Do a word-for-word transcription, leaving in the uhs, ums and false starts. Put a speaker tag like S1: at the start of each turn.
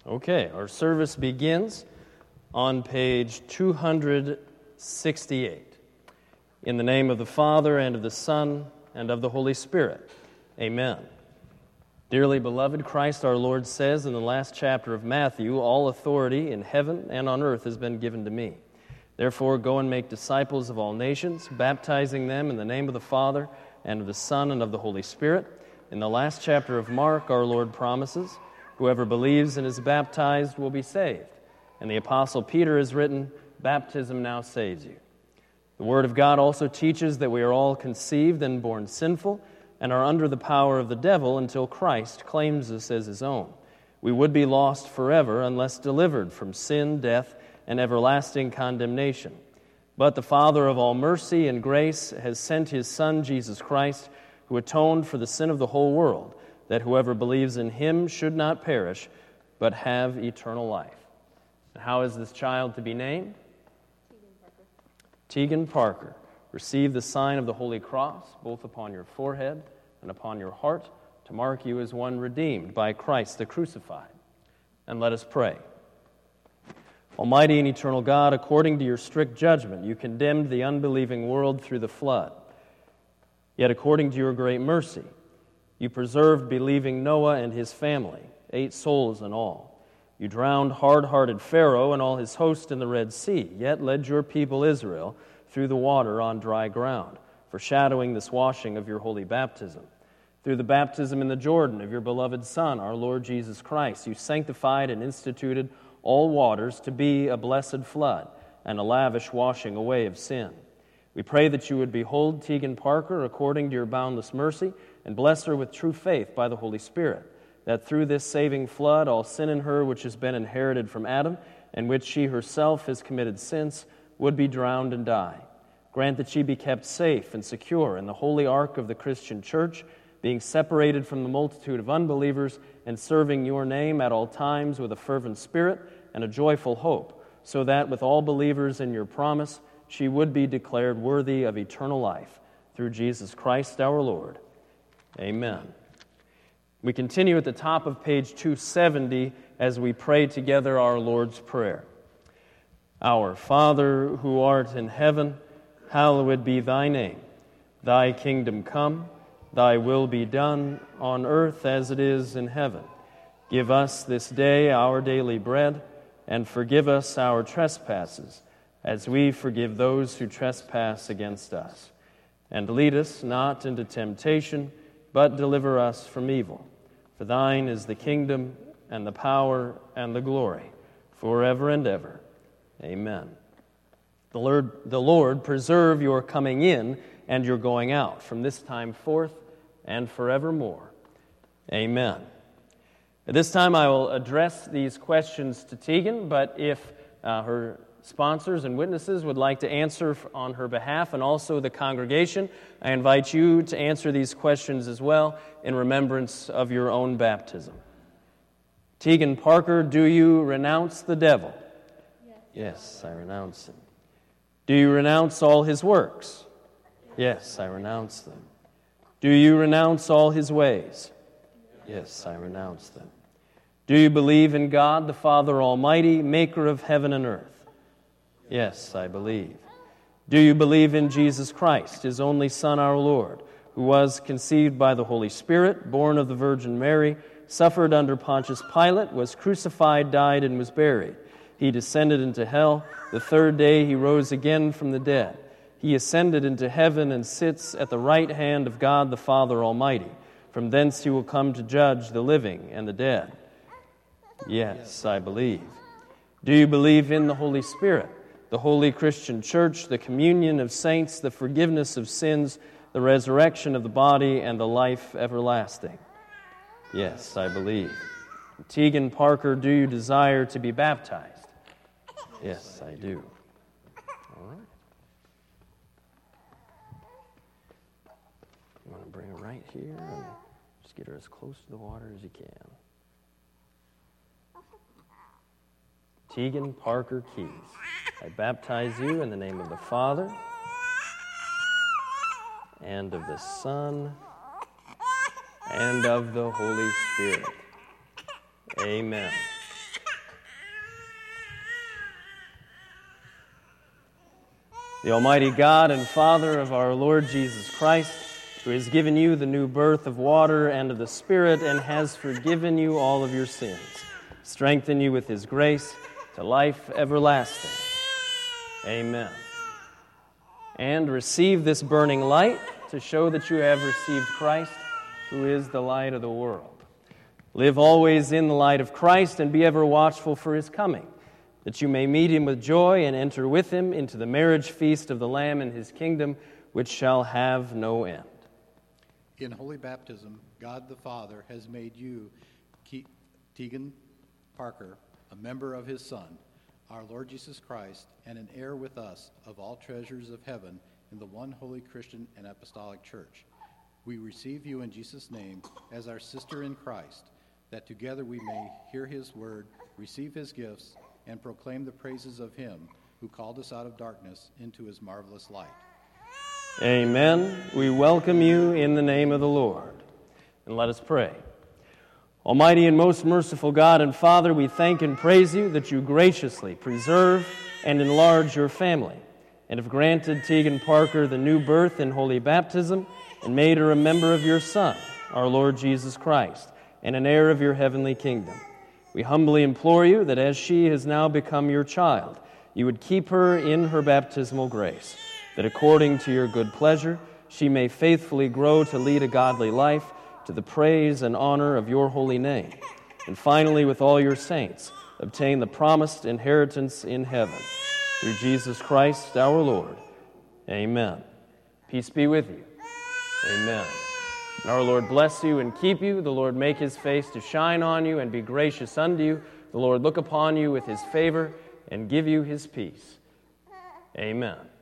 S1: Okay, our service begins on page two hundred sixty-eight. In the name of the Father, and of the Son, and of the Holy Spirit. Amen. Dearly beloved, Christ our Lord says in the last chapter of Matthew, "All authority in heaven and on earth has been given to me. Therefore go and make disciples of all nations, baptizing them in the name of the Father, and of the Son, and of the Holy Spirit." In the last chapter of Mark, our Lord promises, "Whoever believes and is baptized will be saved." And the Apostle Peter has written, "Baptism now saves you." The Word of God also teaches that we are all conceived and born sinful and are under the power of the devil until Christ claims us as his own. We would be lost forever unless delivered from sin, death, and everlasting condemnation. But the Father of all mercy and grace has sent his Son, Jesus Christ, who atoned for the sin of the whole world, that whoever believes in him should not perish, but have eternal life. And how is this child to be named?
S2: Tegan Parker.
S1: Tegan Parker. Receive the sign of the Holy Cross, both upon your forehead and upon your heart, to mark you as one redeemed by Christ the crucified. And let us pray. Almighty and eternal God, according to your strict judgment, you condemned the unbelieving world through the flood. Yet according to your great mercy, you preserved believing Noah and his family, eight souls in all. You drowned hard-hearted Pharaoh and all his host in the Red Sea, yet led your people Israel through the water on dry ground, foreshadowing this washing of your holy baptism. Through the baptism in the Jordan of your beloved Son, our Lord Jesus Christ, you sanctified and instituted all waters to be a blessed flood and a lavish washing away of sin. We pray that you would behold Tegan Parker according to your boundless mercy and bless her with true faith by the Holy Spirit, that through this saving flood all sin in her which has been inherited from Adam and which she herself has committed since would be drowned and die. Grant that she be kept safe and secure in the holy ark of the Christian church, being separated from the multitude of unbelievers and serving your name at all times with a fervent spirit and a joyful hope, so that with all believers in your promise she would be declared worthy of eternal life. Through Jesus Christ our Lord. Amen. We continue at the top of page two seventy as we pray together our Lord's Prayer. Our Father, who art in heaven, hallowed be thy name. Thy kingdom come, thy will be done on earth as it is in heaven. Give us this day our daily bread, and forgive us our trespasses, as we forgive those who trespass against us. And lead us not into temptation, but deliver us from evil. For thine is the kingdom, and the power, and the glory, forever and ever. Amen. The Lord, the Lord preserve your coming in and your going out from this time forth and forevermore. Amen. At this time I will address these questions to Tegan, but if uh, her sponsors and witnesses would like to answer on her behalf, and also the congregation, I invite you to answer these questions as well in remembrance of your own baptism. Tegan Parker, do you renounce the devil?
S2: Yes.
S1: Yes, I renounce him. Do you renounce all his works? Yes, I renounce them. Do you renounce all his ways? Yes, I renounce them. Do you believe in God, the Father Almighty, maker of heaven and earth? Yes, I believe. Do you believe in Jesus Christ, his only Son, our Lord, who was conceived by the Holy Spirit, born of the Virgin Mary, suffered under Pontius Pilate, was crucified, died, and was buried? He descended into hell. The third day he rose again from the dead. He ascended into heaven and sits at the right hand of God the Father Almighty. From thence he will come to judge the living and the dead. Yes, I believe. Do you believe in the Holy Spirit, the holy Christian church, the communion of saints, the forgiveness of sins, the resurrection of the body, and the life everlasting? Yes, I believe. Tegan Parker, do you desire to be baptized? Yes, I do. All right. You want to bring her right here and just get her as close to the water as you can. Tegan Parker Keys, I baptize you in the name of the Father and of the Son and of the Holy Spirit. Amen. The Almighty God and Father of our Lord Jesus Christ, who has given you the new birth of water and of the Spirit and has forgiven you all of your sins, strengthen you with his grace to life everlasting. Amen. And receive this burning light to show that you have received Christ, who is the light of the world. Live always in the light of Christ and be ever watchful for his coming, that you may meet him with joy and enter with him into the marriage feast of the Lamb in his kingdom, which shall have no end.
S3: In holy baptism, God the Father has made you, Ke- Tegan Parker, a member of his Son, our Lord Jesus Christ, and an heir with us of all treasures of heaven in the one holy Christian and apostolic church. We receive you in Jesus' name as our sister in Christ, that together we may hear his word, receive his gifts, and proclaim the praises of him who called us out of darkness into his marvelous light.
S1: Amen. We welcome you in the name of the Lord. And let us pray. Almighty and most merciful God and Father, we thank and praise you that you graciously preserve and enlarge your family, and have granted Tegan Parker the new birth in holy baptism, and made her a member of your Son, our Lord Jesus Christ, and an heir of your heavenly kingdom. We humbly implore you that as she has now become your child, you would keep her in her baptismal grace, that according to your good pleasure, she may faithfully grow to lead a godly life, to the praise and honor of your holy name, and finally, with all your saints, obtain the promised inheritance in heaven. Through Jesus Christ our Lord. Amen. Peace be with you. Amen. And our Lord bless you and keep you. The Lord make his face to shine on you and be gracious unto you. The Lord look upon you with his favor and give you his peace. Amen.